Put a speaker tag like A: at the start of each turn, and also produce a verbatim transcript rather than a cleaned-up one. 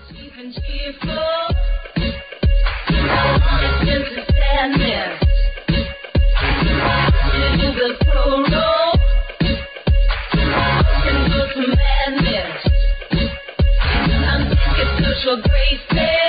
A: Even cheerful, it's just a sadness. Into the total, into some madness. I'm sick of social graces.